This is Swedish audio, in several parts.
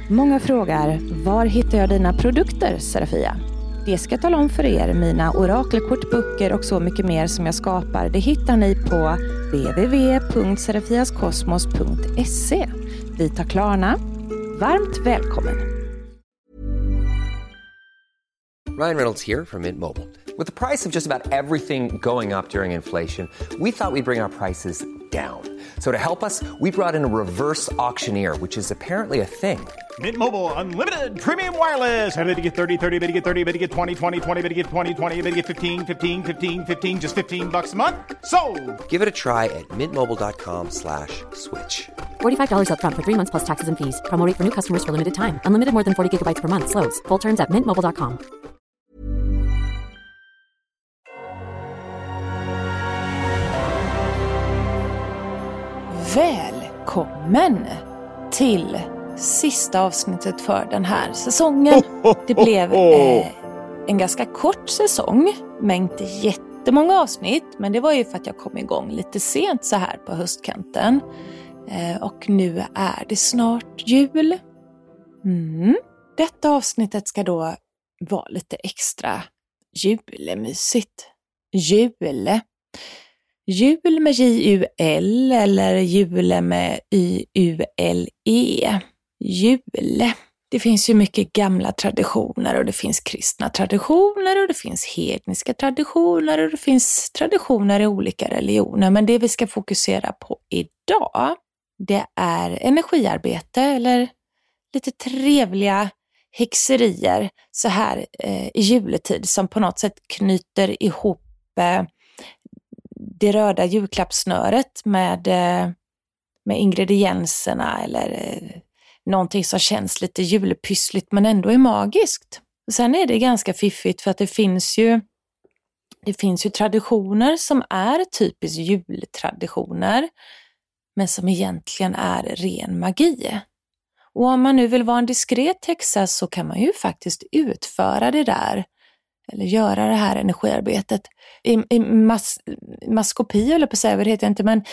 Många frågar, var hittar jag dina produkter, Serafia? Det ska jag tala om för er. Mina orakelkort, böcker och så mycket mer som jag skapar, det hittar ni på www.serafiaskosmos.se. Vi tar Klarna. Varmt välkommen! Ryan Reynolds here from Mint Mobile. With the price of just about everything going up during inflation, we thought we'd bring our prices down. So to help us, we brought in a reverse auctioneer, which is apparently a thing. Mint Mobile Unlimited Premium Wireless. How to get 30, 30, bit to get 30, bit to get 20, 20, 20, bit to get 20, 20, bit to get 15, 15, 15, 15, just $15 a month? Sold! Give it a try at mintmobile.com/switch. $45 up front for 3 months plus taxes and fees. Promo rate for new customers for limited time. Unlimited more than 40 gigabytes per month. Slows full terms at mintmobile.com. Välkommen till sista avsnittet för den här säsongen. Det blev en ganska kort säsong, med inte jättemånga avsnitt, men det var ju för att jag kom igång lite sent så här på höstkanten. Och nu är det snart jul. Detta avsnittet ska då vara lite extra julemysigt. Jul med J-U-L eller jule med Y-U-L-E. Jule. Det finns ju mycket gamla traditioner och det finns kristna traditioner och det finns hedniska traditioner och det finns traditioner i olika religioner. Men det vi ska fokusera på idag, det är energiarbete eller lite trevliga häxerier så här i juletid som på något sätt knyter ihop det röda julklappssnöret med ingredienserna eller någonting som känns lite julpyssligt men ändå är magiskt. Och sen är det ganska fiffigt för att det finns ju traditioner som är typiskt jultraditioner men som egentligen är ren magi. Och om man nu vill vara en diskret häxa så kan man ju faktiskt utföra det där eller göra det här energiarbetet i maskopi eller på så här heter det inte, men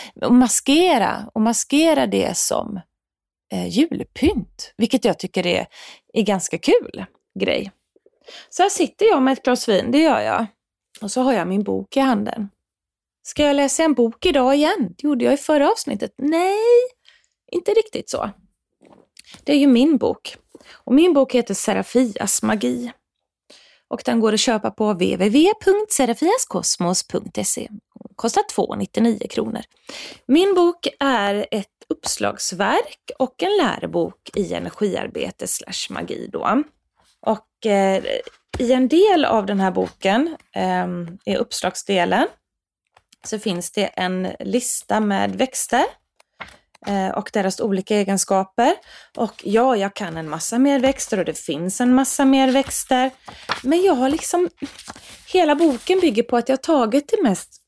maskera det som julpynt, vilket jag tycker är ganska kul grej. Så här sitter jag med ett glas vin, det gör jag. Och så har jag min bok i handen. Ska jag läsa en bok idag igen? Det gjorde jag i förra avsnittet. Nej, inte riktigt så. Det är ju min bok. Och min bok heter Serafias magi. Och den går att köpa på www.serafiaskosmos.se. Kostar 2,99 kronor. Min bok är ett uppslagsverk och en lärobok i energiarbete /magi då. Och i en del av den här boken, i uppslagsdelen, så finns det en lista med växter och deras olika egenskaper. Och ja, jag kan en massa mer växter och det finns en massa mer växter. Men jag har hela boken bygger på att jag har tagit det mest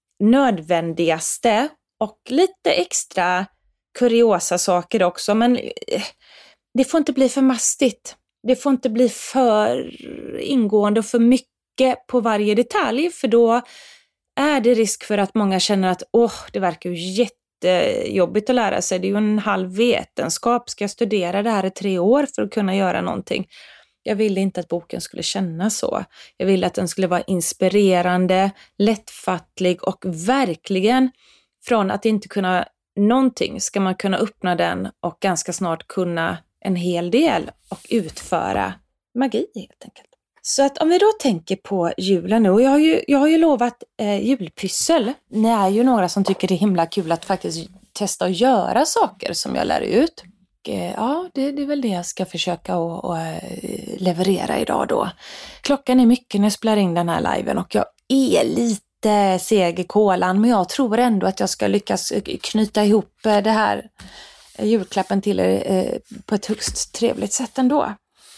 nödvändigaste och lite extra kuriosa saker också. Men det får inte bli för mastigt. Det får inte bli för ingående och för mycket på varje detalj. För då är det risk för att många känner att det verkar ju jättejobbigt att lära sig. Det är ju en halv vetenskap. Ska jag studera det här i 3 år för att kunna göra någonting? Jag ville inte att boken skulle kännas så. Jag ville att den skulle vara inspirerande, lättfattlig och verkligen från att inte kunna någonting ska man kunna öppna den och ganska snart kunna en hel del och utföra magi helt enkelt. Så att om vi då tänker på julen nu, och jag har ju lovat julpyssel. Ni är ju några som tycker det är himla kul att faktiskt testa att göra saker som jag lär ut. Ja, det är väl det jag ska försöka och leverera idag då. Klockan är mycket när jag spelar in den här liven och jag är lite seg i kolan, men jag tror ändå att jag ska lyckas knyta ihop det här julklappen till er på ett högst trevligt sätt ändå.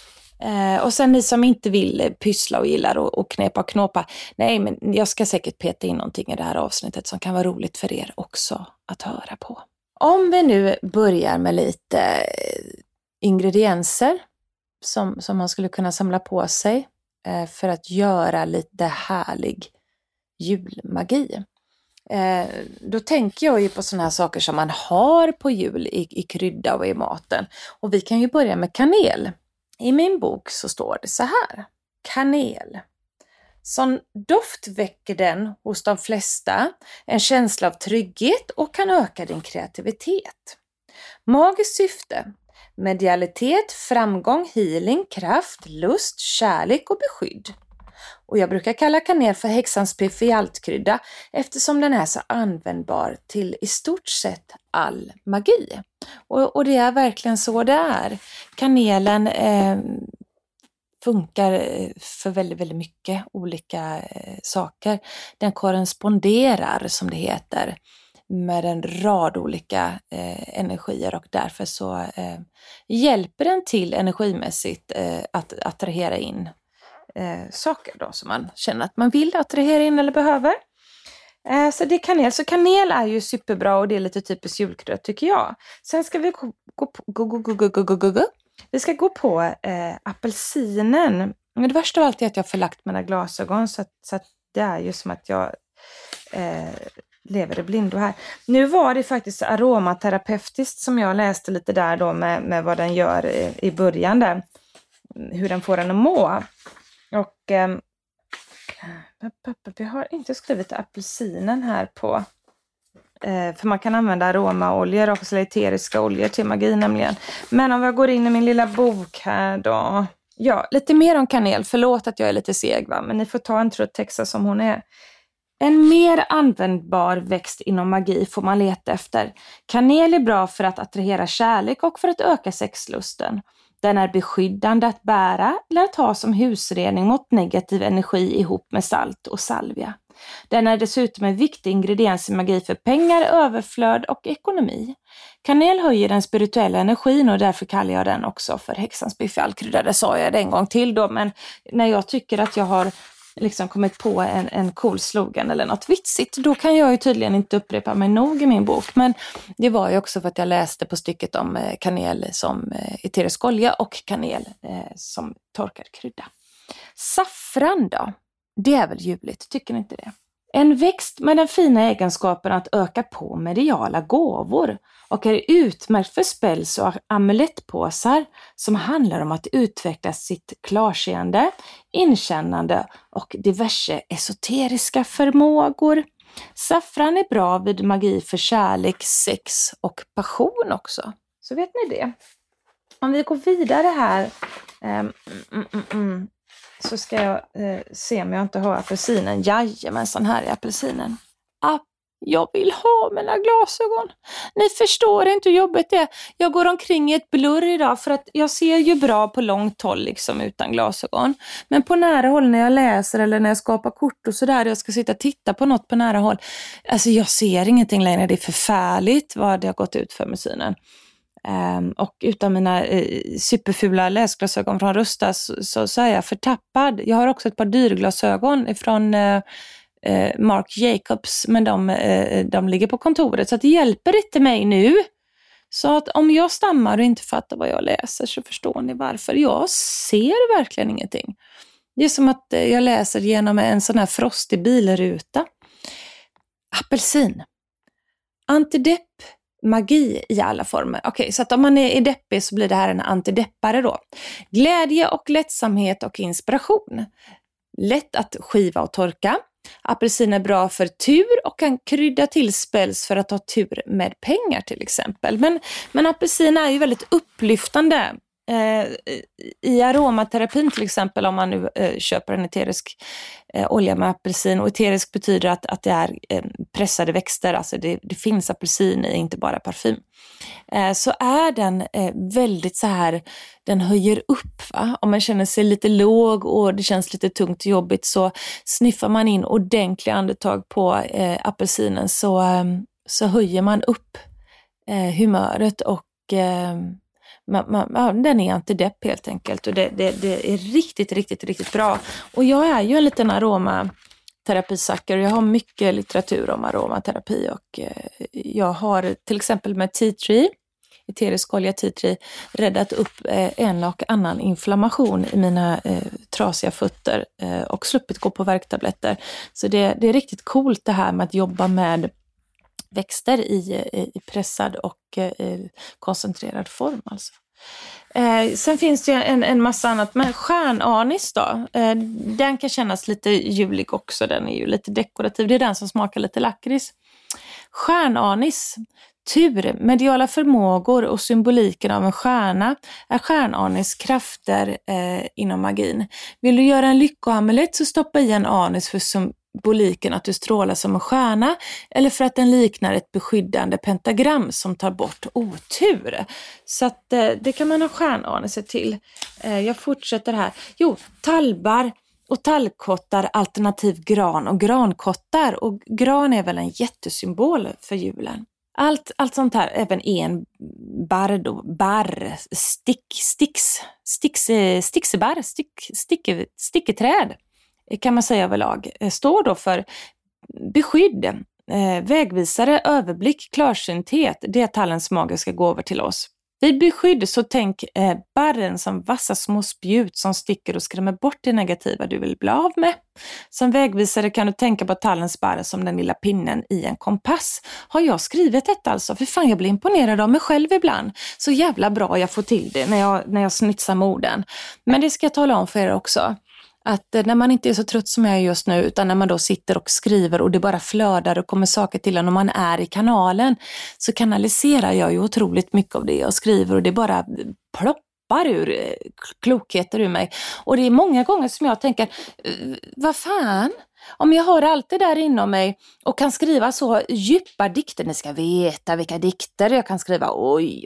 Och sen ni som inte vill pyssla och gillar och knepa och knåpa. Nej, men jag ska säkert peta in någonting i det här avsnittet som kan vara roligt för er också att höra på. Om vi nu börjar med lite ingredienser som man skulle kunna samla på sig för att göra lite härlig julmagi. Då tänker jag ju på sådana här saker som man har på jul i krydda och i maten. Och vi kan ju börja med kanel. I min bok så står det så här. Kanel. Som doft väcker den hos de flesta en känsla av trygghet och kan öka din kreativitet. Magiskt syfte. Medialitet, framgång, healing, kraft, lust, kärlek och beskydd. Och jag brukar kalla kanel för häxans piff i altkrydda eftersom den är så användbar till i stort sett all magi. Och det är verkligen så det är. Kanelen funkar för väldigt, väldigt mycket olika saker. Den korresponderar, som det heter, med en rad olika energier och därför så hjälper den till energimässigt att attrahera in saker då som man känner att man vill attrahera in eller behöver. Så det är kanel. Så kanel är ju superbra och det är lite typiskt julkrydda tycker jag. Sen ska vi vi ska gå på apelsinen. Men det värsta av allt är att jag har förlagt mina glasögon så att det är ju som att jag lever i blindo här. Nu var det faktiskt aromaterapeutiskt som jag läste lite där då med vad den gör i början där. Hur den får den att må. Och vi har inte skrivit apelsinen här på. För man kan använda aromaoljor och eteriska oljor till magi nämligen. Men om jag går in i min lilla bok här då. Ja, lite mer om kanel. Förlåt att jag är lite seg va. Men ni får ta en truttexa som hon är. En mer användbar växt inom magi får man leta efter. Kanel är bra för att attrahera kärlek och för att öka sexlusten. Den är beskyddande att bära eller att ha som husrening mot negativ energi ihop med salt och salvia. Den är dessutom en viktig ingrediens i magi för pengar, överflöd och ekonomi. Kanel höjer den spirituella energin och därför kallar jag den också för häxans biff i altkrydda. Det sa jag det en gång till då, men när jag tycker att jag har liksom kommit på en cool slogan eller något vitsigt, då kan jag ju tydligen inte upprepa mig nog i min bok. Men det var ju också för att jag läste på stycket om kanel som eterisk olja och kanel som torkad krydda. Saffran då? Det är väl ljuvligt, tycker ni inte det? En växt med den fina egenskapen att öka på mediala gåvor och är utmärkt för spells- och amulettpåsar som handlar om att utveckla sitt klarseende, inkännande och diverse esoteriska förmågor. Saffran är bra vid magi för kärlek, sex och passion också. Så vet ni det. Om vi går vidare här så ska jag se om jag inte har apelsinen. Jajamensan, här är apelsinen. Jag vill ha mina glasögon. Ni förstår inte hur jobbigt det är. Jag går omkring i ett blurr idag för att jag ser ju bra på långt håll liksom utan glasögon. Men på nära håll när jag läser eller när jag skapar kort och sådär, jag ska sitta och titta på något på nära håll. Alltså jag ser ingenting längre. Det är förfärligt vad det har gått ut för med synen. Och utan mina superfula läsglasögon från Rusta så är jag förtappad. Jag har också ett par dyrglasögon från Marc Jacobs, men de ligger på kontoret så att det hjälper inte mig nu. Så att om jag stammar och inte fattar vad jag läser så förstår ni varför. Jag ser verkligen ingenting. Det är som att jag läser genom en sån här frostig bilruta. Apelsin. Antidepp. Magi i alla former. Okej, så att om man är deppig så blir det här en antideppare då. Glädje och lättsamhet och inspiration. Lätt att skiva och torka. Apelsin är bra för tur och kan krydda till spells för att ha tur med pengar till exempel. Men apelsin är ju väldigt upplyftande. I aromaterapin till exempel, om man nu köper en eterisk olja med apelsin, och eterisk betyder att det är pressade växter, alltså det finns apelsin i, inte bara parfym, så är den väldigt så här, den höjer upp va? Om man känner sig lite låg och det känns lite tungt och jobbigt, så sniffar man in ordentliga andetag på apelsinen så höjer man upp humöret och den är antidepp helt enkelt, och det är riktigt, riktigt, riktigt bra. Och jag är ju en liten aromaterapisacker och jag har mycket litteratur om aromaterapi, och jag har till exempel med Tea Tree eterisk olja tea tree räddat upp en och annan inflammation i mina trasiga fötter och sluppit gå på värktabletter. Så det är riktigt coolt det här med att jobba med växter i pressad och koncentrerad form alltså. Sen finns det en massa annat, men stjärnanis då, den kan kännas lite julig också, den är ju lite dekorativ, det är den som smakar lite lakrits. Stjärnanis, tur, mediala förmågor och symboliken av en stjärna är stjärnanis krafter inom magin. Vill du göra en lyckoamulett så stoppa i en anis för symboliken att du strålar som en stjärna eller för att den liknar ett beskyddande pentagram som tar bort otur. Så att det kan man ha stjärnaniser till. Jag fortsätter här. Jo, talbar och tallkottar alternativ gran och grankottar. Och gran är väl en jättesymbol för julen. Allt sånt här, även sticketräd kan man säga överlag, står då för beskydd, vägvisare, överblick, klarsynthet. Det är tallens magiska gåvor till oss. Vid beskydd så tänk barren som vassa små spjut som sticker och skrämmer bort det negativa du vill bli av med. Som vägvisare kan du tänka på tallens barr som den lilla pinnen i en kompass. Har jag skrivit detta alltså? För fan, jag blir imponerad av mig själv ibland. Så jävla bra jag får till det när jag snitsar med orden. Men det ska jag tala om för er också. Att när man inte är så trött som jag är just nu, utan när man då sitter och skriver och det bara flödar och kommer saker till en och man är i kanalen, så kanaliserar jag ju otroligt mycket av det jag skriver och det bara ploppar ur klokheter ur mig. Och det är många gånger som jag tänker, vad fan? Om jag har allt det där inom mig och kan skriva så djupa dikter, ni ska veta vilka dikter jag kan skriva, oj.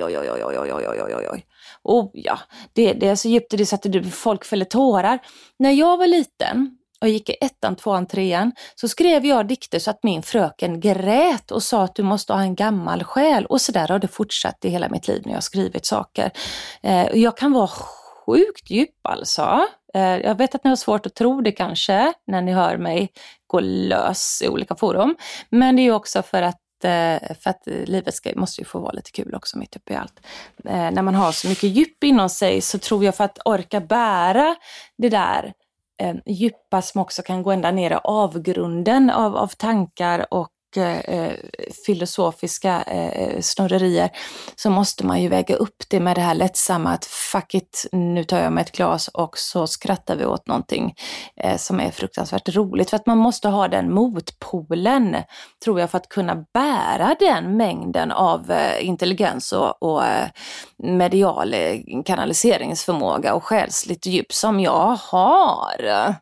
Oh ja, det är så djupt det så att folk fäller tårar. När jag var liten och gick i 1:an, 2:an, 3:an så skrev jag dikter så att min fröken grät och sa att du måste ha en gammal själ. Och så där har det fortsatt i hela mitt liv när jag har skrivit saker. Jag kan vara sjukt djup alltså. Jag vet att ni har svårt att tro det kanske när ni hör mig gå lös i olika forum. Men det är ju också för att livet måste ju få vara lite kul också mitt uppe i allt. När man har så mycket djup inom sig så tror jag för att orka bära det där djupa som också kan gå ända ner i avgrunden av tankar och filosofiska snurrerier, så måste man ju väga upp det med det här lättsamma att fuck it, nu tar jag med ett glas och så skrattar vi åt någonting som är fruktansvärt roligt, för att man måste ha den motpolen tror jag för att kunna bära den mängden av intelligens och medial kanaliseringsförmåga och själsligt djup som jag har.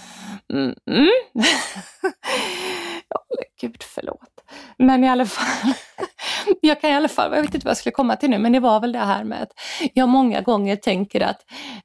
Gud, förlåt. Men i alla fall, jag vet inte vad jag skulle komma till nu, men det var väl det här med att jag många gånger tänker att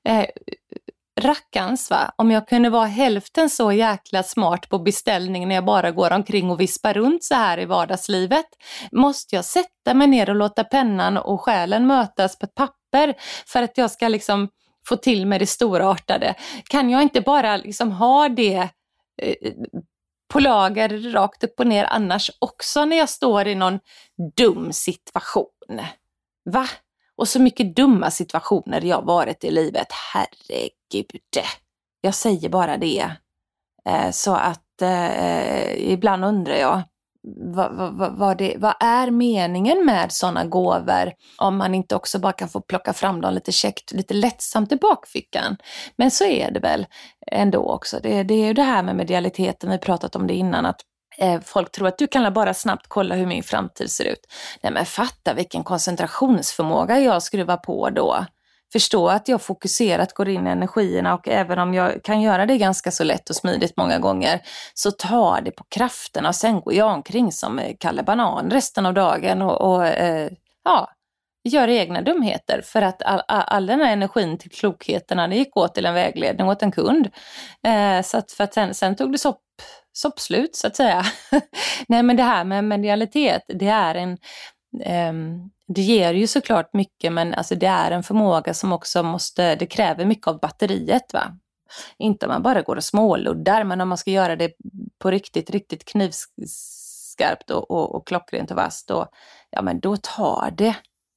rackans va, om jag kunde vara hälften så jäkla smart på beställning när jag bara går omkring och vispar runt så här i vardagslivet, måste jag sätta mig ner och låta pennan och själen mötas på ett papper för att jag ska liksom få till med det storartade. Kan jag inte bara liksom ha det på lager rakt upp och ner annars också när jag står i någon dum situation? Va? Och så mycket dumma situationer jag varit i livet. Herregud. Jag säger bara det. Så att ibland undrar jag vad är meningen med sådana gåvor om man inte också bara kan få plocka fram dem lite käckt, lite lättsamt i bakfickan. Men så är det väl ändå också. Det är ju det här med medialiteten, vi pratat om det innan, att folk tror att du kan bara snabbt kolla hur min framtid ser ut. Nej men fatta vilken koncentrationsförmåga jag skruvar på då. Förstå att jag fokuserat går in i energierna, och även om jag kan göra det ganska så lätt och smidigt många gånger så tar det på krafterna och sen går jag omkring som Kalle Banan resten av dagen och gör egna dumheter för att all den här energin till klokheterna det gick åt till en vägledning åt en kund. Så att för att sen tog det soppslut så att säga. Nej men det här med medialitet, det är det ger ju såklart mycket, men alltså det är en förmåga som också det kräver mycket av batteriet va. Inte om man bara går och småluddar, men om man ska göra det på riktigt knivskarpt och klockrent och vasst, men då tar det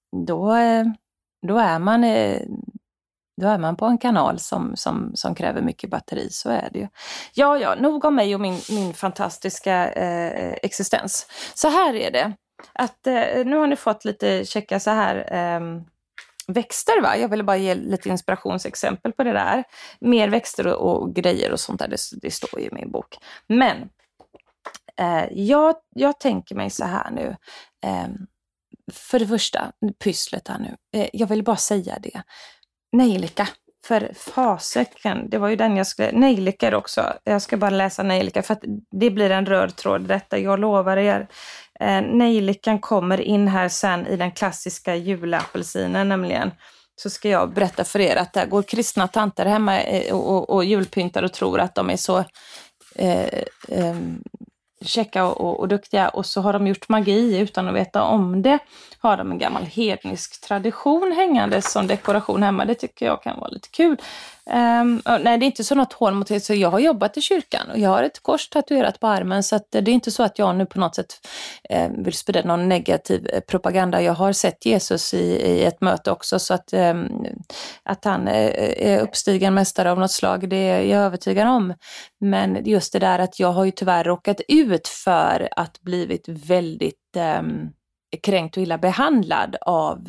då är man på en kanal som kräver mycket batteri, så är det ju. Ja, nog om mig och min fantastiska existens. Så här är det, att nu har ni fått lite checka så här växter, va? Jag ville bara ge lite inspirationsexempel på det där. Mer växter och grejer och sånt där, det står ju i min bok. Men jag tänker mig så här nu. För det första, pysslet här nu. Jag vill bara säga det. Nejlika. För fasiken, det var ju den jag skulle... Nejlikor också. Jag ska bara läsa nejlika för att det blir en röd tråd detta. Jag lovar er. Nejlikan kommer in här sen i den klassiska julapelsinen nämligen. Så ska jag berätta för er att där går kristna tanter hemma och julpyntar och tror att de är så checka och duktiga, och så har de gjort magi utan att veta om det. Har de en gammal hednisk tradition hängande som dekoration hemma. Det tycker jag kan vara lite kul. Nej, det är inte så något hål mot det. Så jag har jobbat i kyrkan och jag har ett kors tatuerat på armen, så att det är inte så att jag nu på något sätt vill sprida någon negativ propaganda. Jag har sett Jesus i ett möte också, så att han är uppstigen mästare av något slag, det är jag övertygad om. Men just det där att jag har ju tyvärr råkat ut för att blivit väldigt kränkt och illa behandlad av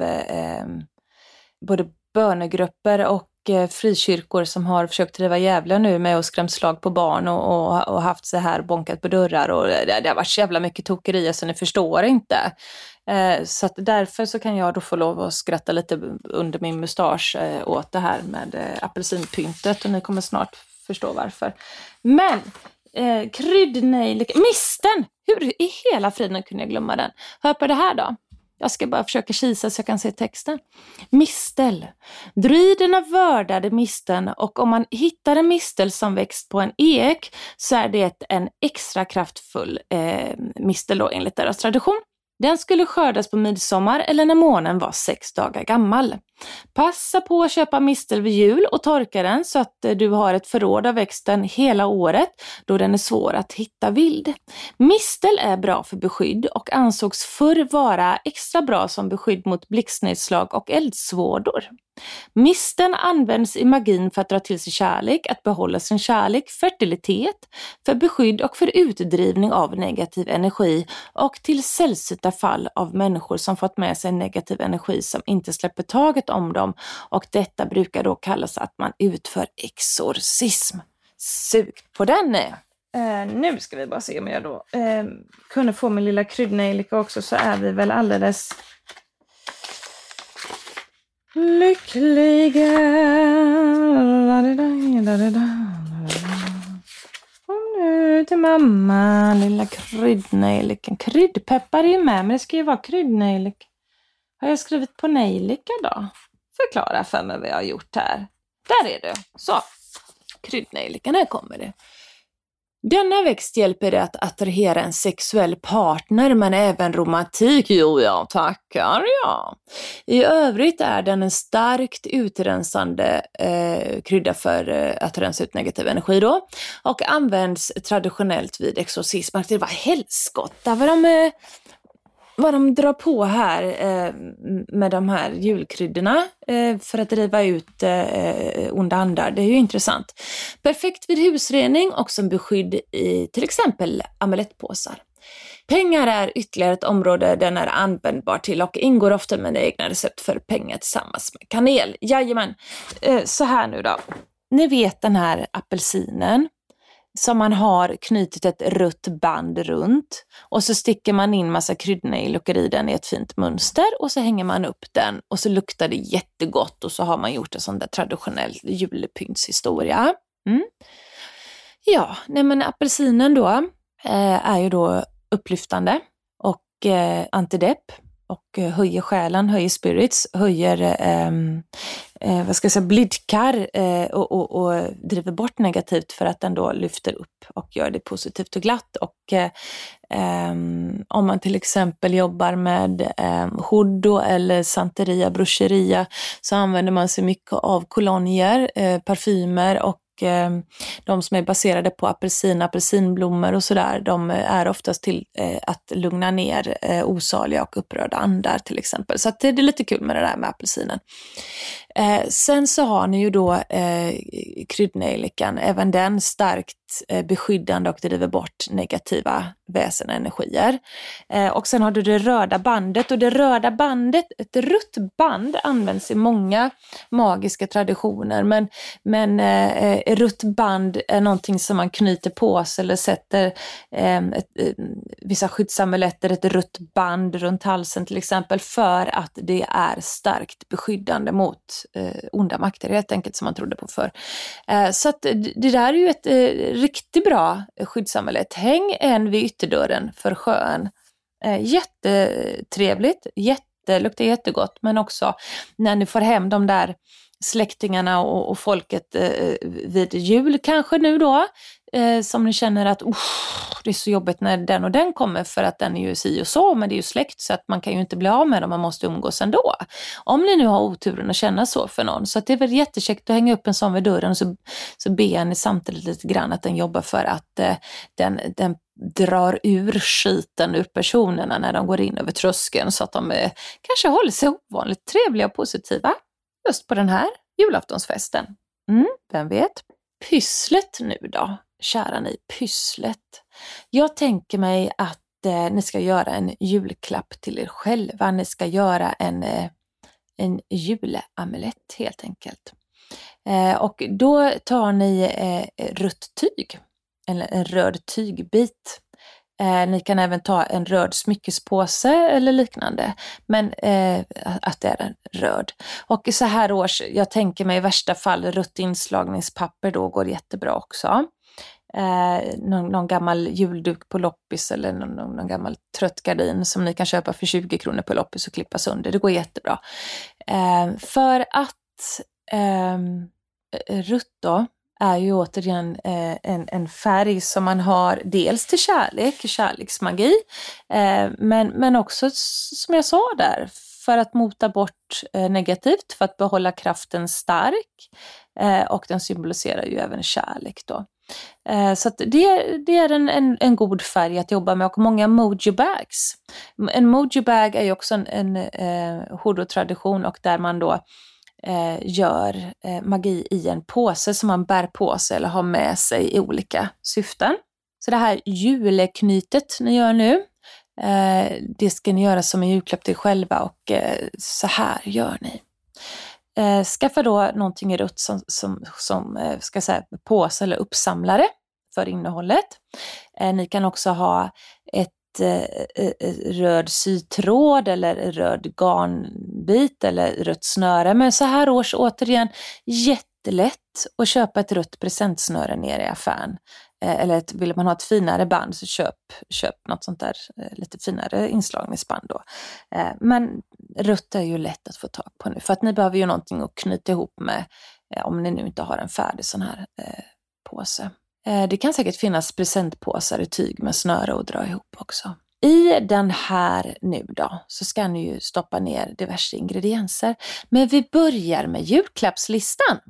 både bönegrupper och frikyrkor som har försökt driva jävla nu med och skrämt slag på barn och haft så här bonkat på dörrar, och det har varit så jävla mycket tokerier så ni förstår inte. Så att därför så kan jag då få lov att skratta lite under min mustasch åt det här med apelsinpyntet, och ni kommer snart förstå varför. Men kryddnejlika, misten! Hur i hela friden kunde jag glömma den? Hör på det här då. Jag ska bara försöka kisa så jag kan se texten. Mistel. Druiderna vördade misten, och om man hittar en mistel som växt på en ek så är det en extra kraftfull mistel då, enligt deras tradition. Den skulle skördas på midsommar eller när månen var 6 dagar gammal. Passa på att köpa mistel vid jul och torka den så att du har ett förråd av växten hela året, då den är svår att hitta vild. Mistel är bra för beskydd och ansågs förr vara extra bra som beskydd mot blixtnedslag och eldsvådor. Misten används i magin för att dra till sig kärlek, att behålla sin kärlek, fertilitet, för beskydd och för utdrivning av negativ energi, och till sällsynta fall av människor som fått med sig negativ energi som inte släpper taget om dem, och detta brukar då kallas att man utför exorcism. Sug på den! Nu ska vi bara se om jag då kunde få min lilla kryddnejlika också, så är vi väl alldeles lyckliga. Kom nu till mamma, lilla kryddnejlikan. Kryddpeppar är ju med, men det ska ju vara kryddnejlika. Har jag skrivit på nejlika då? Förklara för mig vad jag har gjort här. Där är det. Så, kryddnejlikan, här kommer det. Denna växt hjälper det att attrahera en sexuell partner, men även romantik. Jo, ja, tackar, ja. I övrigt är den en starkt utrensande krydda för att rensa ut negativ energi då, och används traditionellt vid exorcism. Det var helskotta vad de drar på här med de här julkryddorna för att driva ut onda andar. Det är ju intressant. Perfekt vid husrening och som beskydd i till exempel amulettpåsar. Pengar är ytterligare ett område den är användbar till och ingår ofta med egna recept för pengar tillsammans med kanel. Jajamän, så här nu då. Ni vet den här apelsinen som man har knutit ett rött band runt, och så sticker man in massa kryddnejlikor i den i ett fint mönster, och så hänger man upp den, och så luktar det jättegott, och så har man gjort en sån där traditionell julpyntshistoria. Ja, nej men apelsinen då är ju då upplyftande och antidepp, och höjer själen, höjer spirits, höjer blidkar och driver bort negativt, för att den då lyfter upp och gör det positivt och glatt. Och om man till exempel jobbar med hudo eller santeria, bruscheria, så använder man sig mycket av kolonier, parfymer och de som är baserade på apelsinblommor och sådär, de är oftast till att lugna ner osaliga och upprörda andar till exempel. Så att det är lite kul med det där med apelsinen. Sen så har ni ju då kryddnejlikan, även den starkt beskyddande och driver bort negativa väsenenergier. Och sen har du det röda bandet, och det röda bandet, ett rött band används i många magiska traditioner, men rött band är någonting som man knyter på sig eller sätter vissa skyddsamuletter, ett rött band runt halsen till exempel, för att det är starkt beskyddande mot onda makter helt enkelt, som man trodde på förr. Så att det där är ju ett riktigt bra skyddsamulett. Häng en vid ytterdörren för sjön. Jättetrevligt, luktar jättegott, men också när ni får hem de där släktingarna och folket vid jul kanske nu då, som ni känner att det är så jobbigt när den och den kommer, för att den är ju si och så, men det är ju släkt så att man kan ju inte bli av med dem, man måste umgås ändå. Om ni nu har oturen att känna så för någon, så att det är väl jättekäckt att hänga upp en sån vid dörren, och så ber ni samtidigt lite grann att den jobbar för att den drar ur skiten ur personerna när de går in över tröskeln, så att de kanske håller sig ovanligt trevliga och positiva just på den här julaftonsfesten. Vem vet? Pysslet nu då, kära ni, pysslet. Jag tänker mig att ni ska göra en julklapp till er själva. Ni ska göra en julamulett helt enkelt. Och då tar ni rött tyg, eller en röd tygbit. Ni kan även ta en röd smyckespåse eller liknande, men att det är en röd. Och så här års, jag tänker mig i värsta fall rött inslagningspapper då går jättebra också. Någon gammal julduk på loppis eller någon gammal trött gardin som ni kan köpa för 20 kronor på loppis och klippa sönder. Det går jättebra. För att rött då är ju återigen en färg som man har dels till kärleksmagi, men också som jag sa där, för att mota bort negativt, för att behålla kraften stark, och den symboliserar ju även kärlek då. Så att det är en god färg att jobba med, och många mojo bags. En mojo bag är ju också en hoodoo-tradition, och där man då gör magi i en påse som man bär på sig eller har med sig i olika syften. Så det här juleknytet ni gör nu, det ska ni göra som en julklapp till själva, och så här gör ni. Skaffa då någonting rött som ska säga påse eller uppsamlare för innehållet. Ni kan också ha ett röd sytråd eller röd garnbit eller rött snöre. Men så här års återigen jättelätt att köpa ett rött presentsnöre nere i affären. Eller vill man ha ett finare band, så köp något sånt där lite finare inslagningsband då. Men rött är ju lätt att få tag på nu, för att ni behöver ju någonting att knyta ihop med, om ni nu inte har en färdig sån här påse. Det kan säkert finnas presentpåsar i tyg med snöre och dra ihop också. I den här nu då så ska ni ju stoppa ner diverse ingredienser. Men vi börjar med julklappslistan.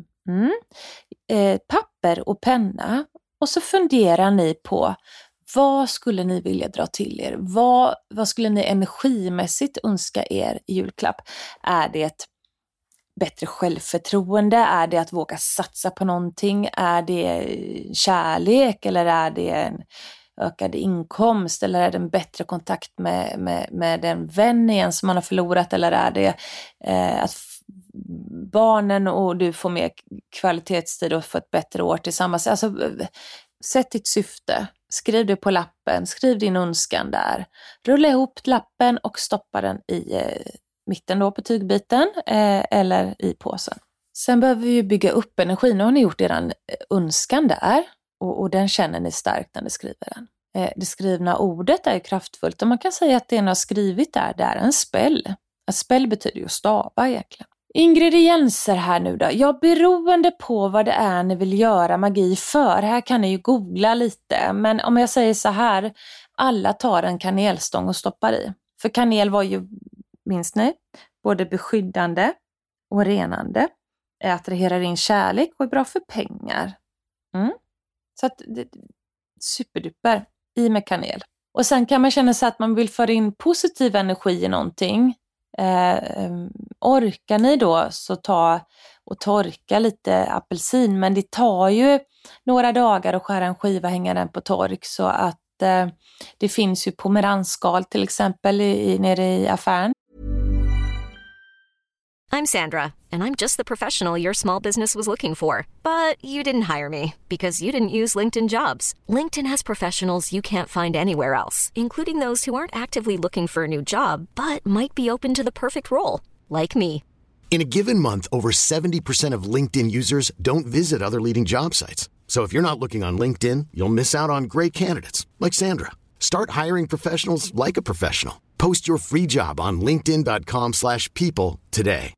Papper och penna. Och så funderar ni på vad skulle ni vilja dra till er? Vad skulle ni energimässigt önska er i julklapp? Är det ett bättre självförtroende? Är det att våga satsa på någonting? Är det kärlek, eller är det en ökad inkomst, eller är det en bättre kontakt med den vän igen som man har förlorat, eller är det att barnen och du får mer kvalitetstid och får ett bättre år tillsammans? Alltså, sätt ditt syfte, skriv det på lappen, skriv din önskan där, rulla ihop lappen och stoppa den i mitten då på tygbiten eller i påsen. Sen behöver vi bygga upp energin. Nu har ni gjort er önskan där, och den känner ni starkt när ni skriver den. Det skrivna ordet är kraftfullt, och man kan säga att det ni har skrivit där, det är en spell. En spell betyder ju att stava egentligen. Ingredienser här nu då. Ja, beroende på vad det är ni vill göra magi för. Här kan ni ju googla lite. Men om jag säger så här, alla tar en kanelstång och stoppar i. För kanel var ju, minns ni, både beskyddande och renande. Attraherar in kärlek och är bra för pengar. Så att superduper i med kanel. Och sen kan man känna sig att man vill föra in positiv energi i någonting. Orkar ni då så ta och torka lite apelsin, men det tar ju några dagar att skära en skiva, hänga den på tork, så att det finns ju pomeransskal till exempel nere i affären. I'm Sandra, and I'm just the professional your small business was looking for. But you didn't hire me because you didn't use LinkedIn Jobs. LinkedIn has professionals you can't find anywhere else, including those who aren't actively looking for a new job, but might be open to the perfect role, like me. In a given month, over 70% of LinkedIn users don't visit other leading job sites. So if you're not looking on LinkedIn, you'll miss out on great candidates like Sandra. Start hiring professionals like a professional. Post your free job on linkedin.com/people today.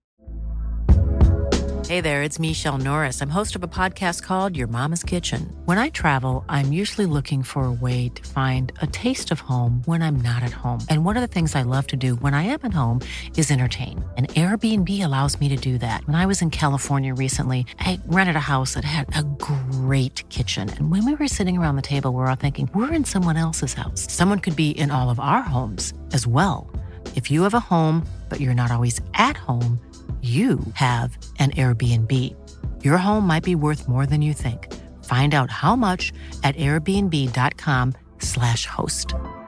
Hey there, it's Michelle Norris. I'm host of a podcast called Your Mama's Kitchen. When I travel, I'm usually looking for a way to find a taste of home when I'm not at home. And one of the things I love to do when I am at home is entertain. And Airbnb allows me to do that. When I was in California recently, I rented a house that had a great kitchen. And when we were sitting around the table, we're all thinking, we're in someone else's house. Someone could be in all of our homes as well. If you have a home, but you're not always at home, you have an Airbnb. Your home might be worth more than you think. Find out how much at airbnb.com/host.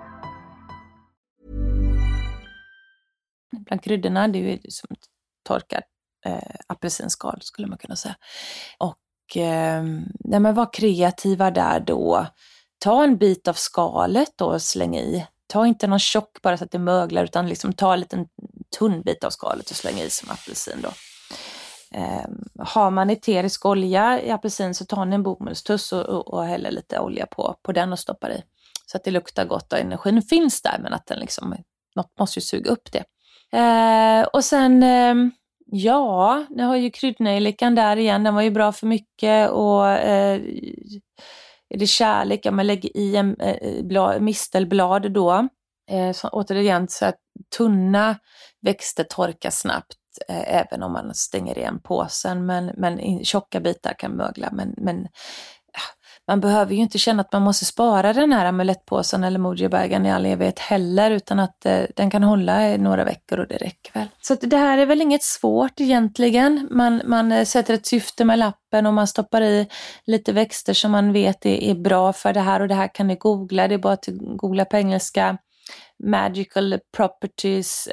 Bland kryddorna, det är ju som torkad apelsinskal skulle man kunna säga. Och men var kreativa där då. Ta en bit av skalet och släng i. Ta inte någon tjock bara så att det möglar, utan liksom ta en liten tunn bit av skalet och släng i som apelsin då. Har man eterisk olja i apelsin så tar ni en bomullstuss och häller lite olja på den och stoppar i. Så att det luktar gott och energin finns där, men att den liksom, något måste ju suga upp det. Och sen, nu har ju kryddnejlikan där igen, den var ju bra för mycket, och är det kärlek, man lägger i en mistelblad då. Så återigen, så att tunna växter torkar snabbt även om man stänger igen påsen, men tjocka bitar kan mögla, men man behöver ju inte känna att man måste spara den här amulettpåsen eller mojibagen i all evighet heller, utan att den kan hålla i några veckor och det räcker väl. Så att det här är väl inget svårt egentligen. Man sätter ett syfte med lappen och man stoppar i lite växter som man vet är bra för det här, och det här kan ni googla. Det är bara att googla på engelska magical properties,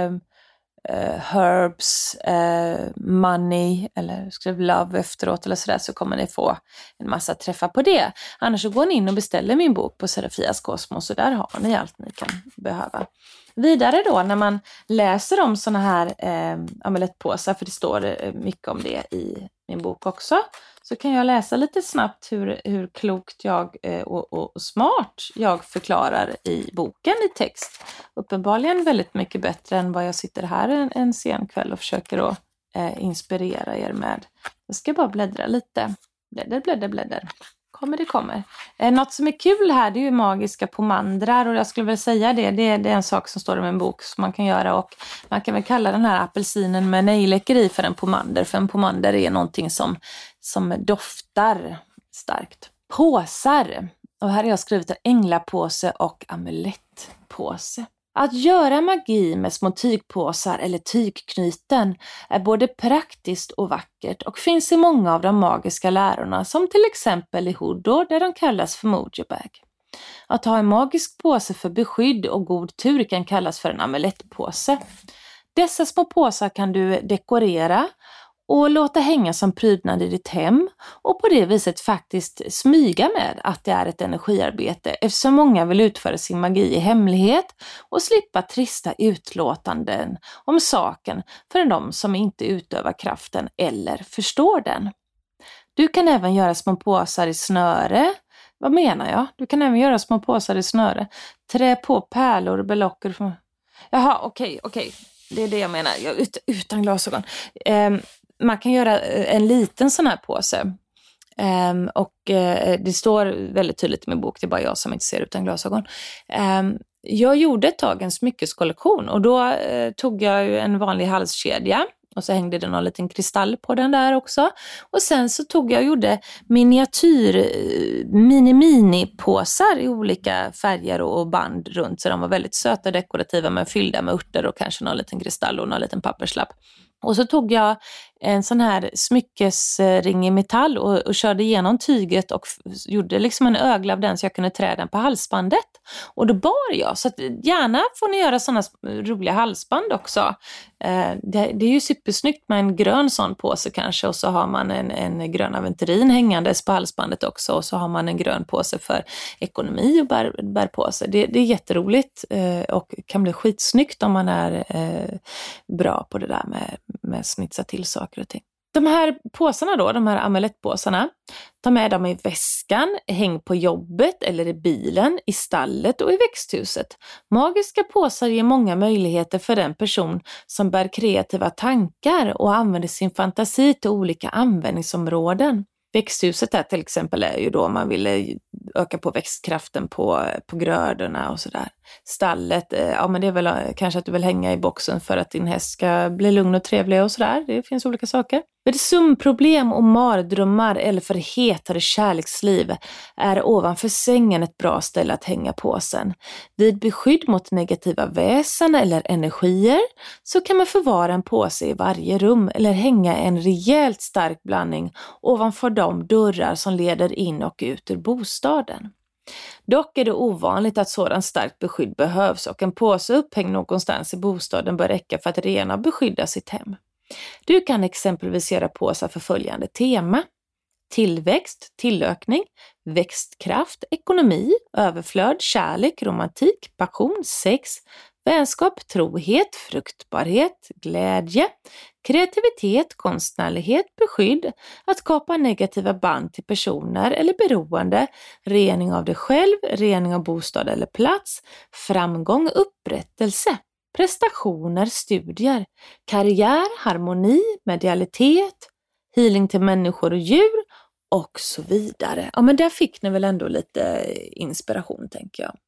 herbs, money, eller skriv love efteråt eller sådär, så kommer ni få en massa träffar på det. Annars så går ni in och beställer min bok på Serafias Kosmos, och där har ni allt ni kan behöva. Vidare då, när man läser om såna här amulettpåsar, för det står mycket om det i min bok också, så kan jag läsa lite snabbt hur klokt jag och smart jag förklarar i boken i text. Uppenbarligen väldigt mycket bättre än vad jag sitter här en sen kväll och försöker att inspirera er med. Jag ska bara bläddra lite. Bläddra. Kommer. Något som är kul här, det är ju magiska pomandrar, och jag skulle väl säga det är en sak som står i min bok som man kan göra, och man kan väl kalla den här apelsinen med nejlikor i för en pomander, för en pomander är någonting som doftar starkt. Påsar, och här har jag skrivit en änglapåse och amulettpåse. Att göra magi med små tygpåsar eller tygknyten är både praktiskt och vackert och finns i många av de magiska lärorna, som till exempel i Hoodoo där de kallas för mojibag. Att ha en magisk påse för beskydd och god tur kan kallas för en amulettpåse. Dessa små påsar kan du dekorera och låta hänga som prydnad i ditt hem, och på det viset faktiskt smyga med att det är ett energiarbete, eftersom många vill utföra sin magi i hemlighet och slippa trista utlåtanden om saken för de som inte utövar kraften eller förstår den. Du kan även göra små påsar i snöre. Vad menar jag? Du kan även göra små påsar i snöre. Trä på pärlor och belocker. Jaha, okej. Det är det jag menar. Utan glasögon. Man kan göra en liten sån här påse. Och det står väldigt tydligt i min bok. Det är bara jag som inte ser utan glasögon. Jag gjorde ett tag en smyckeskollektion. Och då tog jag en vanlig halskedja. Och så hängde det någon liten kristall på den där också. Och sen så tog jag och gjorde miniatyr mini-påsar i olika färger och band runt. Så de var väldigt söta och dekorativa men fyllda med örter och kanske någon liten kristall och någon liten papperslapp. Och så tog jag en sån här smyckesring i metall och körde igenom tyget och gjorde liksom en ögla av den så jag kunde trä den på halsbandet. Och då bar jag, så att gärna får ni göra såna roliga halsband också. Det är ju supersnyggt med en grön sån påse kanske, och så har man en grön aventurin hängandes på halsbandet också, och så har man en grön påse för ekonomi och bärpåse. Det är jätteroligt och kan bli skitsnyggt om man är bra på det där med snitsa till saker och ting. De här påsarna då, de här amulettpåsarna, ta med dem i väskan, häng på jobbet eller i bilen, i stallet och i växthuset. Magiska påsar ger många möjligheter för den person som bär kreativa tankar och använder sin fantasi till olika användningsområden. Växthuset där till exempel är ju då man vill öka på växtkraften på grödorna och sådär. Stallet, ja men det är väl kanske att du vill hänga i boxen för att din häst ska bli lugn och trevlig och sådär. Det finns olika saker. Vid sömnproblem och mardrömmar eller för hetare kärleksliv är ovanför sängen ett bra ställe att hänga påsen. Vid beskydd mot negativa väsen eller energier så kan man förvara en påse i varje rum eller hänga en rejält stark blandning ovanför de dörrar som leder in och ut ur bostaden. Dock är det ovanligt att sådant starkt beskydd behövs och en påse upphängd någonstans i bostaden bör räcka för att rena och beskydda sitt hem. Du kan exempelvis göra påsar för följande tema: tillväxt, tillökning, växtkraft, ekonomi, överflöd, kärlek, romantik, passion, sex, vänskap, trohet, fruktbarhet, glädje, kreativitet, konstnärlighet, beskydd, att kapa negativa band till personer eller beroende, rening av dig själv, rening av bostad eller plats, framgång, upprättelse, prestationer, studier, karriär, harmoni, medialitet, healing till människor och djur och så vidare. Ja, men där fick ni väl ändå lite inspiration, tänker jag.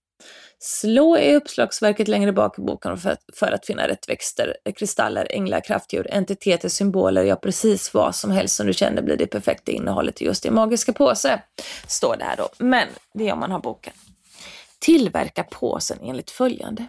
Slå i uppslagsverket längre bak i boken för att finna rätt växter, kristaller, änglar, kraftdjur, entiteter, symboler, ja precis vad som helst som du känner blir det perfekta innehållet i just din magiska påse, står det här då. Men det är om man har boken. Tillverka påsen enligt följande.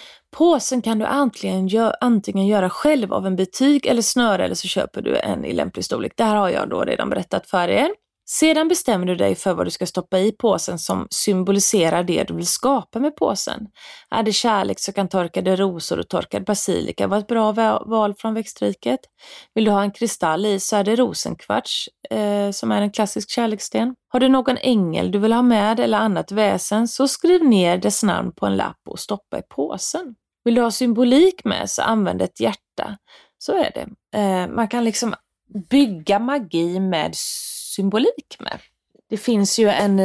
Påsen kan du antingen göra själv av en betyg eller snöre, eller så köper du en i lämplig storlek. Det här har jag då redan berättat för er. Sedan bestämmer du dig för vad du ska stoppa i påsen som symboliserar det du vill skapa med påsen. Är det kärlek så kan torkade rosor och torkad basilika vara ett bra val från växtriket. Vill du ha en kristall i så är det rosenkvarts som är en klassisk kärlekssten. Har du någon ängel du vill ha med eller annat väsen så skriv ner dess namn på en lapp och stoppa i påsen. Vill du ha symbolik med så använd ett hjärta. Så är det. Man kan liksom bygga magi med symbolik med. Det finns ju en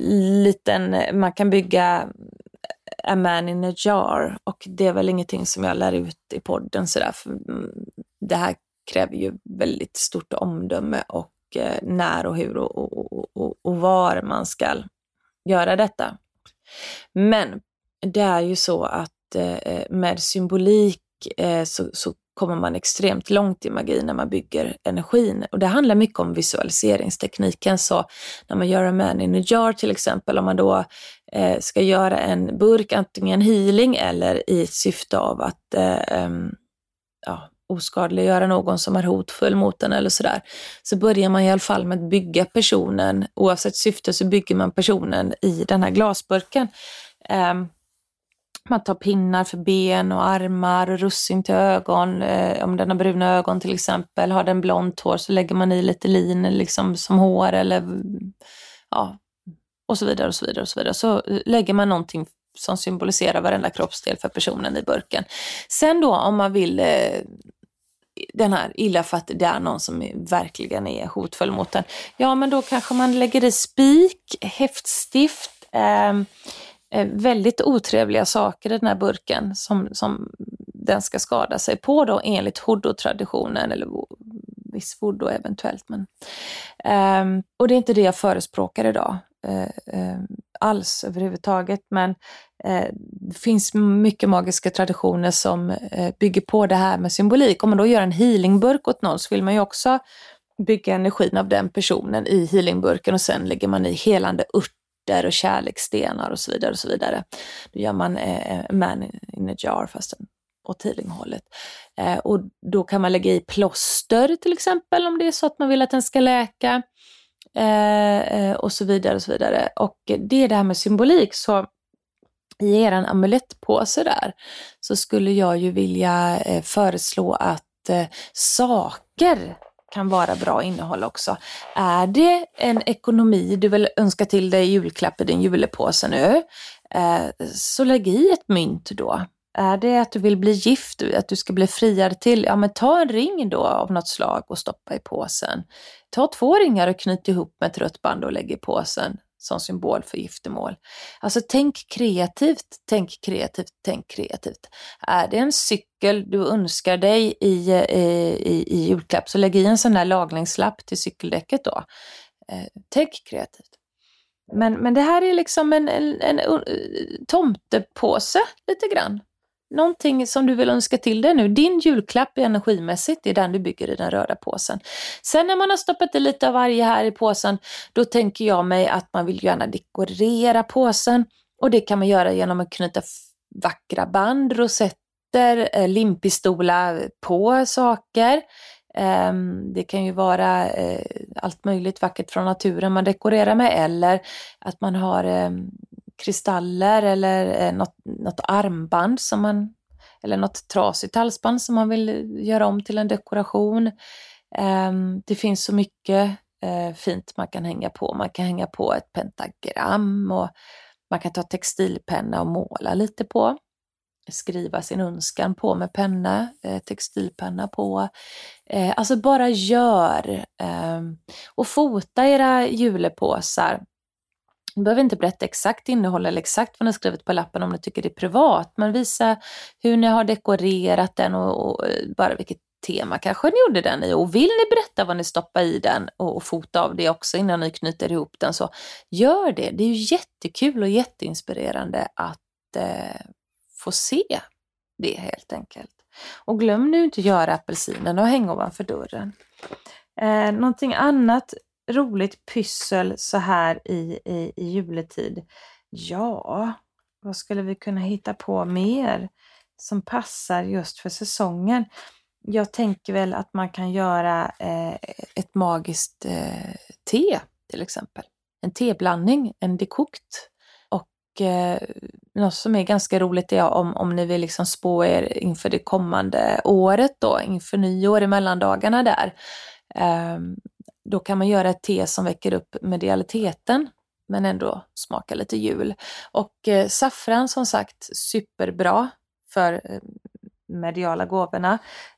liten, man kan bygga a man in a jar, och det är väl ingenting som jag lär ut i podden sådär, för det här kräver ju väldigt stort omdöme och när och hur och var man ska göra detta. Men det är ju så att med symbolik så kommer man extremt långt i magi när man bygger energin. Och det handlar mycket om visualiseringstekniken. Så när man gör en man in a jar till exempel, om man då ska göra en burk, antingen healing eller i ett syfte av att oskadliggöra någon som är hotfull mot den eller sådär, så börjar man i alla fall med att bygga personen. Oavsett syfte så bygger man personen i den här glasburken. Man tar pinnar för ben och armar och russin till ögon. Om den har bruna ögon till exempel, har den blont hår så lägger man i lite lin liksom som hår, eller ja, och så vidare och så vidare och så vidare. Så lägger man någonting som symboliserar varenda kroppsdel för personen i burken. Sen då om man vill den här illa för att det är någon som verkligen är hotfull mot den, ja men då kanske man lägger i spik, häftstift, väldigt otrevliga saker i den här burken som den ska skada sig på då enligt Hoodoo-traditionen, eller viss voodoo eventuellt. Men, och det är inte det jag förespråkar idag. alls överhuvudtaget. Men det finns mycket magiska traditioner som bygger på det här med symbolik. Om man då gör en healingburk åt någon så vill man ju också bygga energin av den personen i healingburken, och sen lägger man i helande örter och kärleksstenar och så vidare och så vidare. Då gör man man in a jar fast åt healinghållet. Och då kan man lägga i plåster till exempel om det är så att man vill att den ska läka. Och så vidare och så vidare. Och det är det här med symbolik, så i eran amulettpåse där så skulle jag ju vilja föreslå att saker kan vara bra innehåll också. Är det en ekonomi du vill önska till dig julklapp i din julepåse nu, så lägg i ett mynt då. Är det att du vill bli gift, att du ska bli friad till, ja men ta en ring då av något slag och stoppa i påsen. Ta 2 ringar och knyt ihop med ett rött band och lägg i påsen som symbol för giftermål. Alltså tänk kreativt, tänk kreativt, tänk kreativt. Är det en cykel du önskar dig i julklapp, så lägg i en sån där lagningslapp till cykeldäcket då. Tänk kreativt. Men det här är liksom en tomtepåse lite grann. Någonting som du vill önska till dig nu. Din julklapp är energimässigt, det är den du bygger i den röda påsen. Sen när man har stoppat i lite av varje här i påsen, då tänker jag mig att man vill gärna dekorera påsen. Och det kan man göra genom att knyta vackra band, rosetter, limpistolar på saker. Det kan ju vara allt möjligt vackert från naturen man dekorerar med, eller att man har kristaller eller något armband som man, eller något trasigt halsband som man vill göra om till en dekoration. Det finns så mycket fint man kan hänga på. Man kan hänga på ett pentagram, och man kan ta textilpenna och måla lite på. Skriva sin önskan på med penna, textilpenna på. Alltså bara gör. Och fota era julepåsar. Ni behöver inte berätta exakt innehåll eller exakt vad ni har skrivit på lappen om ni tycker det är privat. Men visa hur ni har dekorerat den och bara vilket tema kanske ni gjorde den i. Och vill ni berätta vad ni stoppar i den och fota av det också innan ni knyter ihop den, så gör det. Det är ju jättekul och jätteinspirerande att få se det helt enkelt. Och glöm nu inte göra apelsinen och hänga ovanför dörren. Någonting annat roligt pyssel så här i juletid. Ja, vad skulle vi kunna hitta på mer som passar just för säsongen? Jag tänker väl att man kan göra ett magiskt te till exempel. En teblandning, en dekokt. Något som är ganska roligt är om ni vill liksom spå er inför det kommande året då, inför nyår i mellandagarna där. Då kan man göra ett te som väcker upp medialiteten men ändå smakar lite jul. Och saffran som sagt superbra för mediala gåvorna.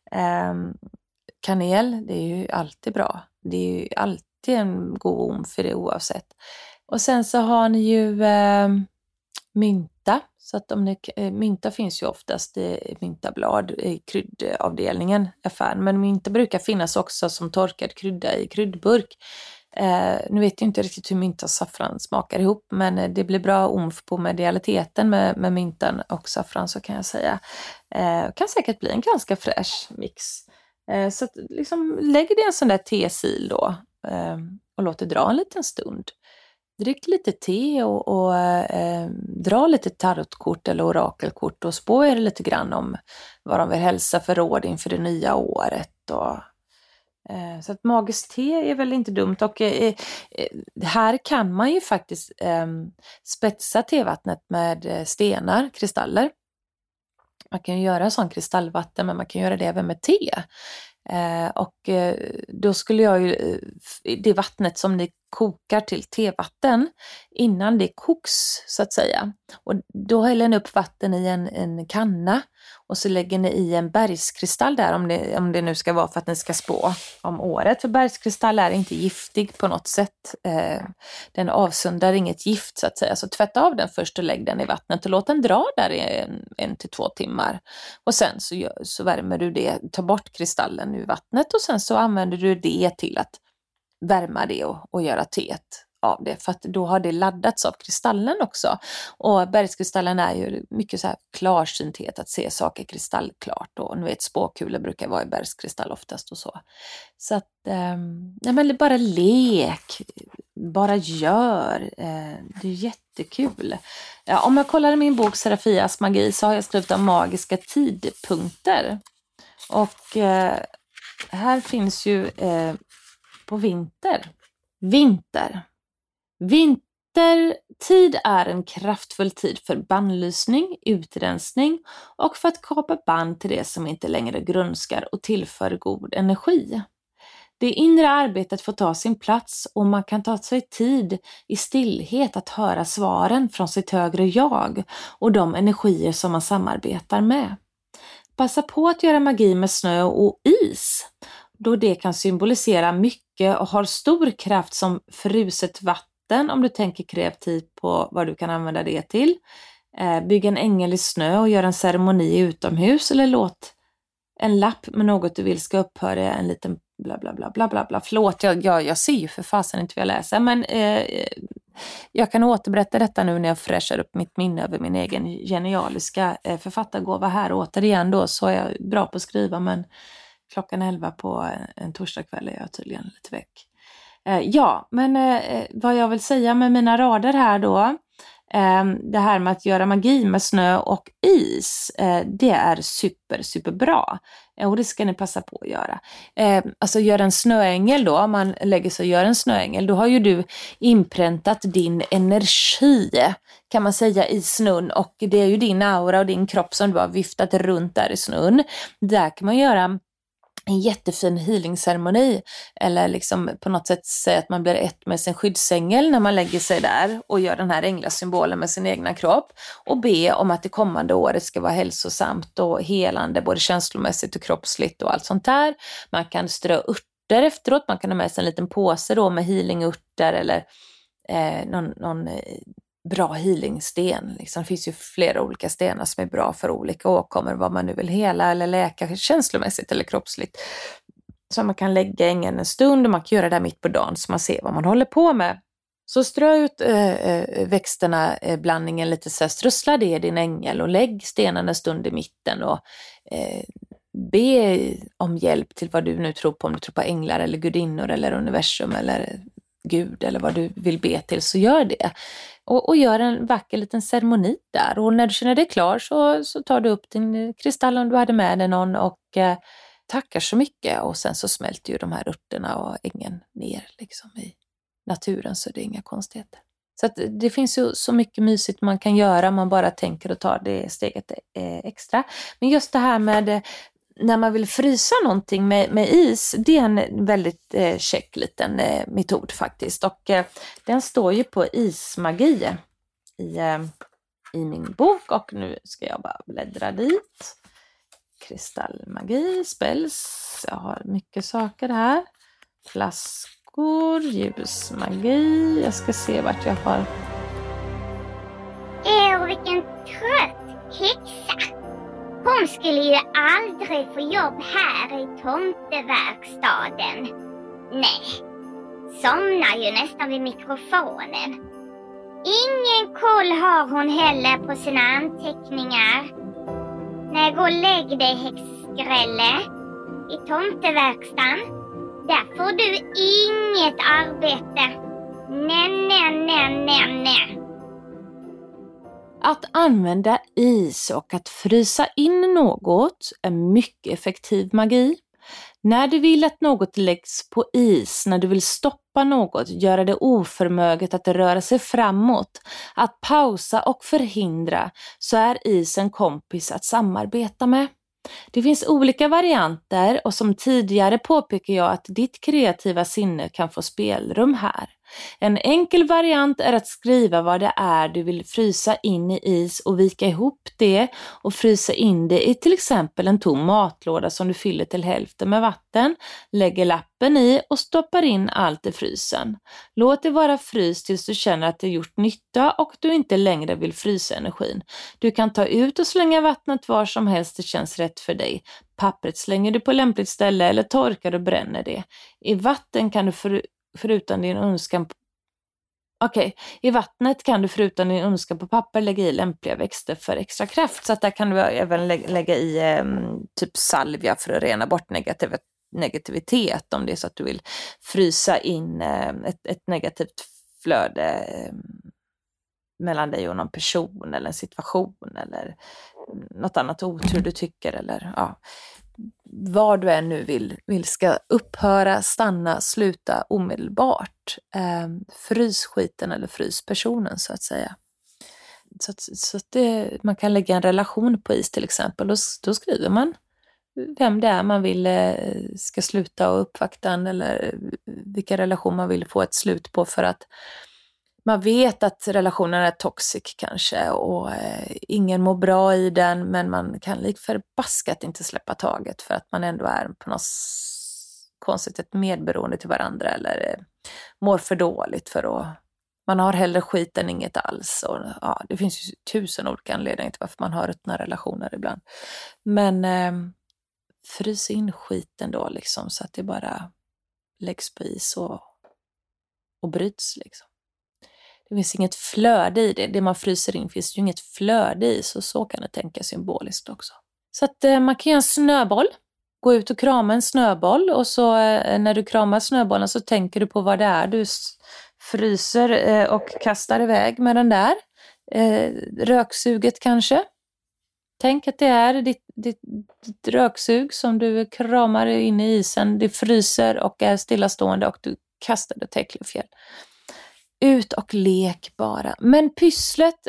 Kanel, det är ju alltid bra. Det är ju alltid en god om för det oavsett. Och sen så har ni ju mynta. Så att mynta finns ju oftast i myntablad i kryddavdelningen i affären. Men mynta brukar finnas också som torkad krydda i kryddburk. Nu vet jag inte riktigt hur mynta och saffran smakar ihop. Men det blir bra omf på medialiteten med myntan och saffran, så kan jag säga. Kan säkert bli en ganska fräsch mix. Så att liksom, lägg det i en sån där tesil då. Och låt det dra en liten stund. Drick lite te och dra lite tarotkort eller orakelkort och spå er lite grann om vad de vill hälsa för råd inför det nya året. Så att magiskt te är väl inte dumt. Och här kan man ju faktiskt spetsa tevattnet med stenar, kristaller. Man kan ju göra sån kristallvatten, men man kan göra det även med te. Då skulle jag ju, det vattnet som ni kokar till tevatten innan det koks så att säga, och då häller ni upp vatten i en kanna och så lägger ni i en bergskristall där om det nu ska vara för att ni ska spå om året, för bergskristall är inte giftig på något sätt, den avsöndrar inget gift så att säga, så tvätta av den först och lägg den i vattnet och låt den dra där i 1 till 2 timmar och sen så värmer du det, tar bort kristallen ur vattnet och sen så använder du det till att värma det och göra teet av det, för att då har det laddats av kristallen också. Och bergskristallen är ju mycket så här klarsynthet, att se saker kristallklart. Och ni vet, spåkulor brukar vara i bergskristall oftast och så. Så att, men bara lek, bara gör, det är jättekul. Ja, om jag kollar i min bok Serafias magi så har jag skrivit om magiska tidpunkter. Och här finns ju på Vintertid är en kraftfull tid för bannlysning, utrensning och för att kapa band till det som inte längre grönskar och tillför god energi. Det inre arbetet får ta sin plats och man kan ta sig tid i stillhet att höra svaren från sitt högre jag och de energier som man samarbetar med. Passa på att göra magi med snö och is, då det kan symbolisera mycket och har stor kraft som fruset vatten om du tänker kreativt på vad du kan använda det till. Bygg en ängel i snö och gör en ceremoni utomhus, eller låt en lapp med något du vill ska upphöra, en liten bla bla bla bla bla bla. Förlåt, jag ser ju för fasen inte vad jag läser, men jag kan återberätta detta nu när jag fräschar upp mitt minne över min egen genialiska författargåva här. Återigen då så är jag bra på att skriva, men klockan 11 på en torsdagkväll är jag tydligen lite väck. Ja, men vad jag vill säga med mina rader här då, det här med att göra magi med snö och is, det är superbra. Och det ska ni passa på att göra. Alltså göra en snöängel då, om man lägger sig och gör en snöängel, då har ju du inpräntat din energi, kan man säga, i snön. Och det är ju din aura och din kropp som du har viftat runt där i snön. Där kan man göra en jättefin healing-ceremoni, eller liksom på något sätt säga att man blir ett med sin skyddsängel när man lägger sig där och gör den här änglasymbolen med sin egna kropp, och be om att det kommande året ska vara hälsosamt och helande både känslomässigt och kroppsligt och allt sånt där. Man kan strö örter efteråt, man kan ha med sig en liten påse då med healingörter eller någon bra healingsten. Liksom. Det finns ju flera olika stenar som är bra för olika åkommor, vad man nu vill hela eller läka känslomässigt eller kroppsligt. Så man kan lägga ängeln en stund och man kan göra det där mitt på dagen så man ser vad man håller på med. Så strö ut växterna, blandningen lite så här, strössla det i din ängel och lägg stenen en stund i mitten och be om hjälp till vad du nu tror på, om du tror på änglar eller gudinnor eller universum eller Gud eller vad du vill be till, så gör det. Och gör en vacker liten ceremoni där. Och när du känner dig klar så tar du upp din kristall om du hade med dig någon och tackar så mycket. Och sen så smälter ju de här örterna och ängen ner liksom i naturen, så det är inga konstigheter. Så att det finns ju så mycket mysigt man kan göra, man bara tänker och tar det steget extra. Men just det här med när man vill frysa någonting med is, det är en väldigt käck liten metod faktiskt. Och den står ju på ismagi i min bok. Och nu ska jag bara bläddra dit. Kristallmagi, spells. Jag har mycket saker här. Flaskor, ljusmagi. Jag ska se vart jag har. Vilken trött häxa. Hon skulle ju aldrig få jobb här i tomteverkstaden. Nej, somnar ju nästan vid mikrofonen. Ingen koll har hon heller på sina anteckningar. Nej, gå och lägg dig, häxskrälle. I tomteverkstan, där får du inget arbete. Nej. Att använda is och att frysa in något är mycket effektiv magi. När du vill att något läggs på is, när du vill stoppa något, göra det oförmöget att röra sig framåt, att pausa och förhindra, så är is en kompis att samarbeta med. Det finns olika varianter och som tidigare påpekar jag att ditt kreativa sinne kan få spelrum här. En enkel variant är att skriva vad det är du vill frysa in i is och vika ihop det och frysa in det i till exempel en tom matlåda som du fyller till hälften med vatten, lägger lappen i och stoppar in allt i frysen. Låt det vara fryst tills du känner att det gjort nytta och du inte längre vill frysa energin. Du kan ta ut och slänga vattnet var som helst det känns rätt för dig. Pappret slänger du på lämpligt ställe eller torkar och bränner det. I vatten kan du förutom din önskan Okej, i vattnet kan du förutom din önskan på papper lägga i lämpliga växter för extra kraft. Så att där kan du även lägga i typ salvia för att rena bort negativitet. Om det är så att du vill frysa in ett negativt flöde mellan dig och någon person eller en situation eller något annat otur du tycker eller ja, vad du än nu vill ska upphöra, stanna, sluta omedelbart. Frys skiten eller frys personen så att säga. Så att man kan lägga en relation på is till exempel. Då skriver man vem det är man vill ska sluta och uppvakta eller vilka relation man vill få ett slut på, för att man vet att relationen är toxic kanske och ingen mår bra i den, men man kan lik förbaskat inte släppa taget för att man ändå är på något konstigt ett medberoende till varandra eller mår för dåligt för att man har hellre skit än inget alls. Och, ja, det finns ju 1000 olika anledningar till varför man har ruttna relationer ibland. Men frys in skiten då liksom så att det bara läggs på is och bryts liksom. Det finns inget flöde i det. Det man fryser in finns ju inget flöde i. Så kan det tänka symboliskt också. Så att man kan göra en snöboll. Gå ut och krama en snöboll. Och så när du kramar snöbollen så tänker du på vad det är du fryser och kastar iväg med den där. Röksuget kanske. Tänk att det är ditt röksug som du kramar in i isen. Det fryser och är stillastående och du kastar det till Äcklefjäll. Ut och lek bara. Men pysslet,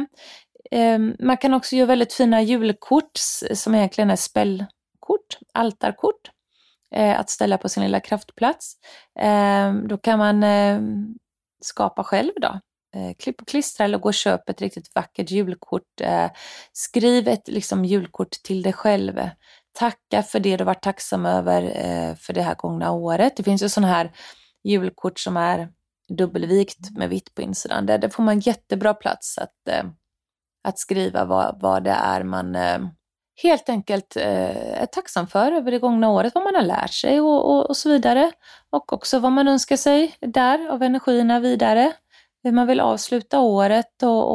man kan också göra väldigt fina julkort som egentligen är spällkort, altarkort. Att ställa på sin lilla kraftplats. Då kan man skapa själv då. Klipp och klistra eller gå och köpa ett riktigt vackert julkort. Skriv ett liksom, julkort till dig själv. Tacka för det du varit tacksam över för det här gångna året. Det finns ju sådana här julkort som är dubbelvikt med vitt på insidan. Där får man jättebra plats att skriva vad det är man helt enkelt är tacksam för över det gångna året. Vad man har lärt sig och så vidare. Och också vad man önskar sig där av energierna vidare. Hur man vill avsluta året.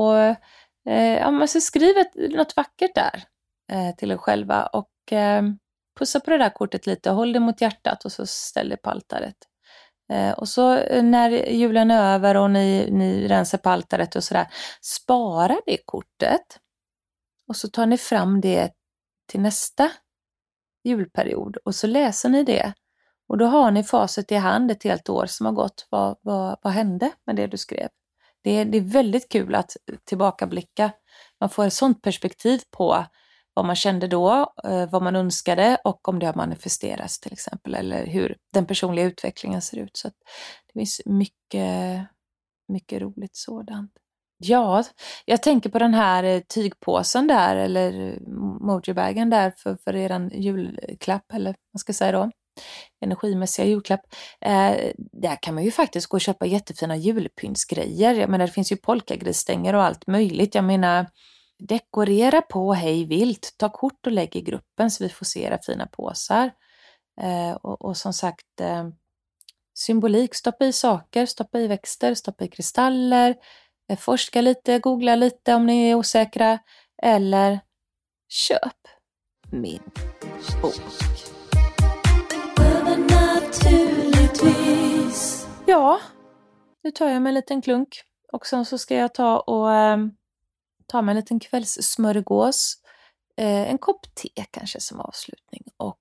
Ja, man ska skriva något vackert där till er själva. Och pussa på det där kortet lite. Håll det mot hjärtat och så ställ det på altaret. Och så när julen är över och ni rensar på altaret och sådär, spara det kortet och så tar ni fram det till nästa julperiod och så läser ni det och då har ni facit i hand ett helt år som har gått. Vad hände med det du skrev? Det är väldigt kul att tillbakablicka. Man får ett sånt perspektiv på vad man kände då, vad man önskade och om det har manifesterats till exempel, eller hur den personliga utvecklingen ser ut. Så att det finns mycket, mycket roligt sådant. Ja, jag tänker på den här tygpåsen där, eller mojibagen där för eran julklapp, eller vad ska jag säga då, energimässiga julklapp. Där kan man ju faktiskt gå och köpa jättefina julpyntsgrejer. Jag menar, det finns ju polkagrisstänger och allt möjligt. Jag menar, dekorera på hej vilt. Ta kort och lägg i gruppen så vi får se era fina påsar. Och som sagt, symbolik. Stoppa i saker, stoppa i växter, stoppa i kristaller. Forska lite, googla lite om ni är osäkra. Eller köp min bok. Ja, nu tar jag mig en liten klunk. Och sen så ska jag ta mig en liten kvällssmörgås. En kopp te kanske som avslutning. Och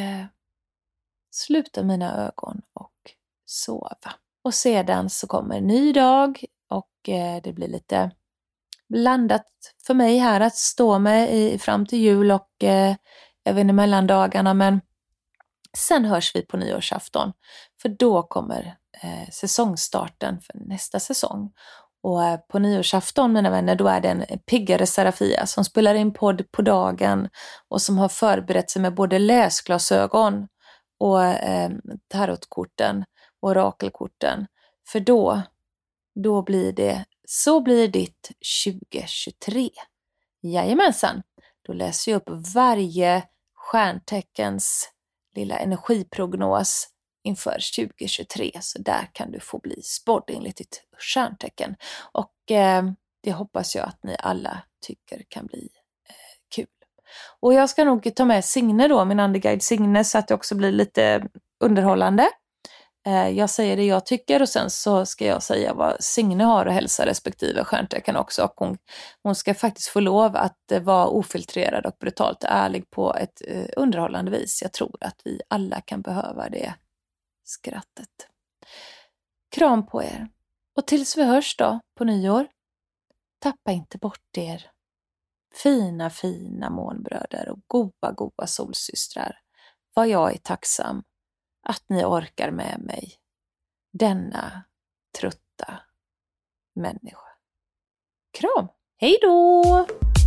sluta mina ögon och sova. Och sedan så kommer en ny dag. Och det blir lite blandat för mig här att stå med fram till jul och även i mellandagarna. Men sen hörs vi på nyårsafton. För då kommer säsongstarten för nästa säsong. Och på nyårsafton, mina vänner, då är det en piggare Serafia som spelar in podd på dagen och som har förberett sig med både läsglasögon och tarotkorten och orakelkorten. För då blir det, så blir ditt 2023. Jajamensan, då läser jag upp varje stjärnteckens lilla energiprognos inför 2023. Så där kan du få bli spådd enligt ditt stjärntecken. Och det hoppas jag att ni alla tycker kan bli kul. Och jag ska nog ta med Signe då, min andeguide Signe, så att det också blir lite underhållande. Jag säger det jag tycker och sen så ska jag säga vad Signe har att hälsa respektive stjärntecken också. Och hon ska faktiskt få lov att vara ofiltrerad och brutalt ärlig på ett underhållande vis. Jag tror att vi alla kan behöva det skrattet. Kram på er. Och tills vi hörs då på nyår, tappa inte bort er. Fina, fina månbröder och goda solsystrar. Vad jag är tacksam att ni orkar med mig, denna trötta människa. Kram, hej då!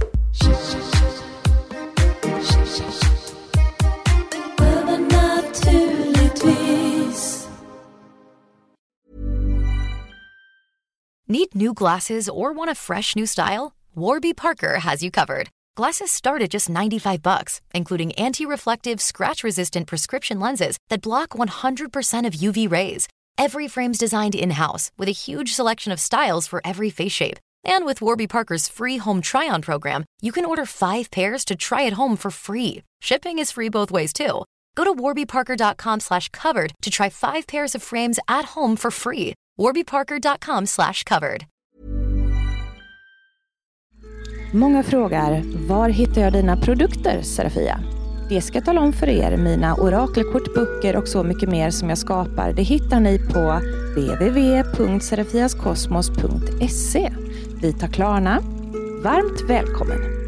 Need new glasses or want a fresh new style? Warby Parker has you covered. Glasses start at just $95, including anti-reflective, scratch-resistant prescription lenses that block 100% of UV rays. Every frame's designed in-house with a huge selection of styles for every face shape. And with Warby Parker's free home try-on program, you can order 5 pairs to try at home for free. Shipping is free both ways, too. Go to warbyparker.com/covered to try 5 pairs of frames at home for free. warbyparker.com/covered. Många frågar, var hittar jag dina produkter, Serafia? Det ska jag tala om för er. Mina orakelkort, böcker och så mycket mer som jag skapar, det hittar ni på www.serafiaskosmos.se. Vi tar Klarna. Varmt välkommen!